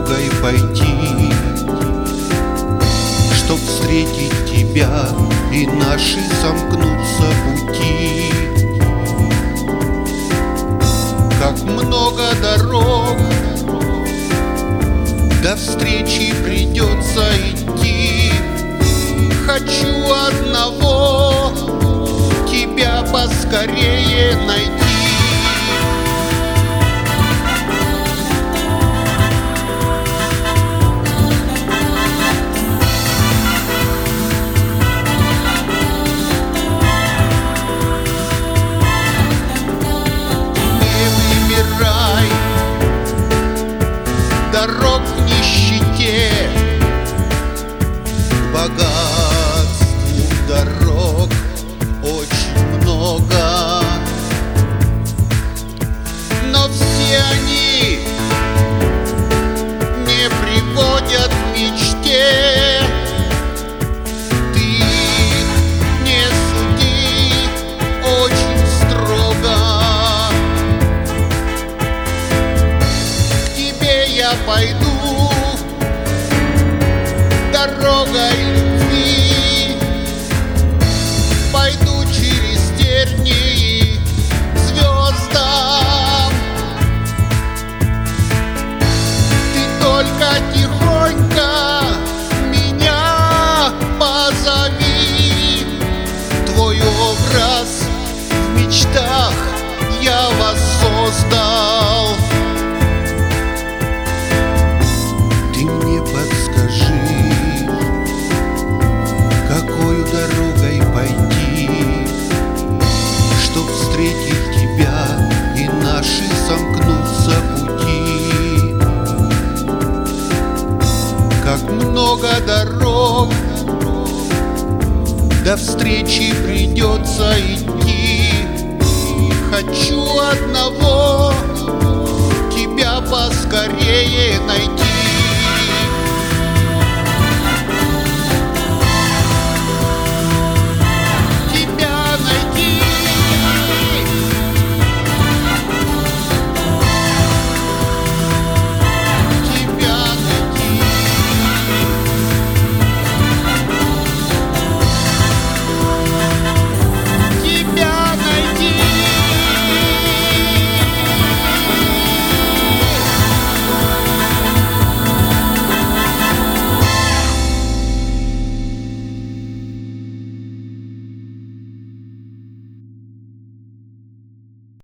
дорогой пойти, чтоб встретить тебя, и наши сомкнутся пути. Как много дорог, до встречи придется идти. Хочу одного, тебя поскорее найти. Дорог в нищете, богатству дорог очень много, но все они не приводят к мечте. Ты их не суди очень строго. Я пойду дорогой любви, пойду через тернии звездам. Ты только тихонько меня позови, твой образ в мечтах я воссоздал. Какою дорогой пойти, чтоб встретить тебя, и наши сомкнутся пути. Как много дорог, до встречи придется идти. Хочу одного,